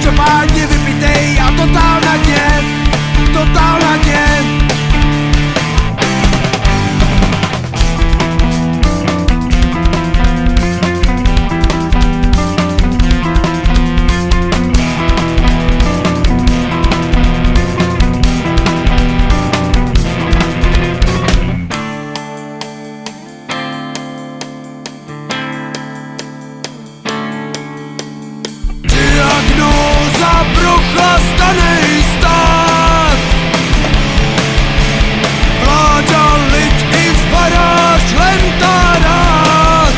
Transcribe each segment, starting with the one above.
každopádně vypitej a totál na dně, totál na dně. Diagnóza prochlastanej stát, vláda lid i farář lentárát.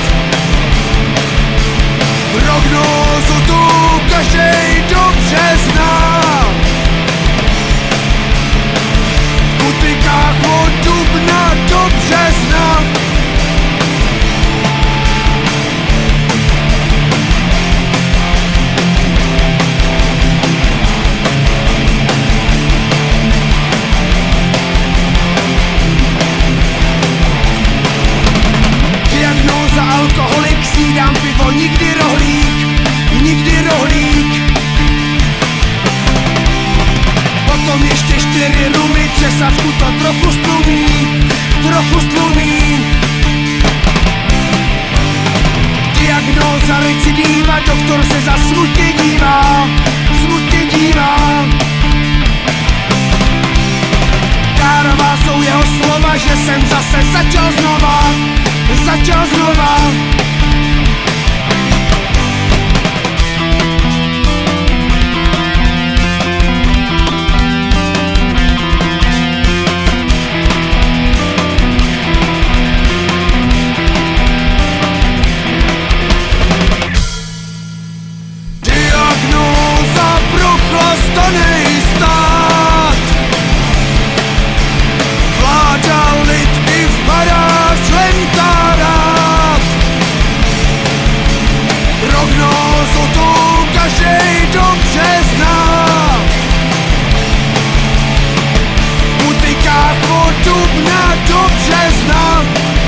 Prognózu tu každej dobře zná, v butikách od dubna do března. Alkoholik, snídám pivo, nikdy rohlík, nikdy rohlík. Potom ještě 4 rumy, třesavku to trochu stlumí, trochu stlumí. Diagnóza recidiva, doktor se za smutně dívá, smutně dívá. Kárová jsou jeho slova, že jsem zase začal znova, začal znova. Diagnóza prochlastanej stát, vláda lid i farář lentárát. Prognózu tu každej dobře zná, v butikách od dubna do března.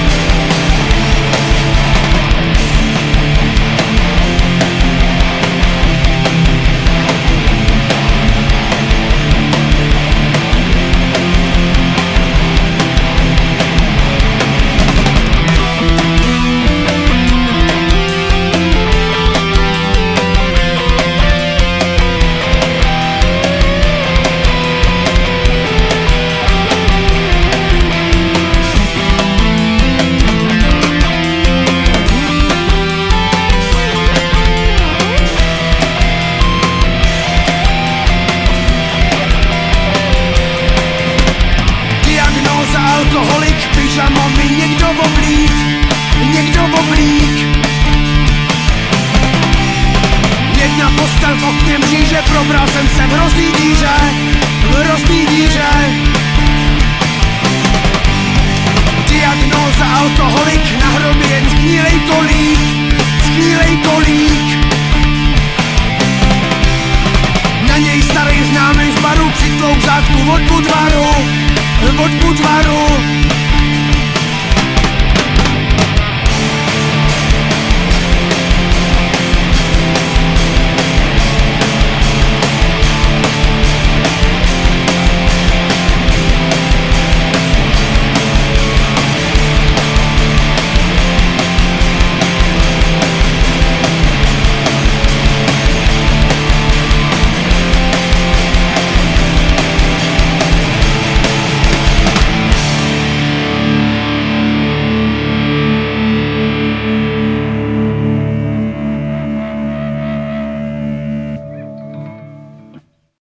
Alkoholik, pyžamo mi někdo oblík, někdo oblík. Jedna postel v okně mříže, probral jsem se v hrozný díře, v hrozný díře. Diagnóza alkoholik, na hrobě jen schnilej kolík, schnilej kolík. Na něj starý známý z baru přitlou v zátku od Budvaru, od Budvaru.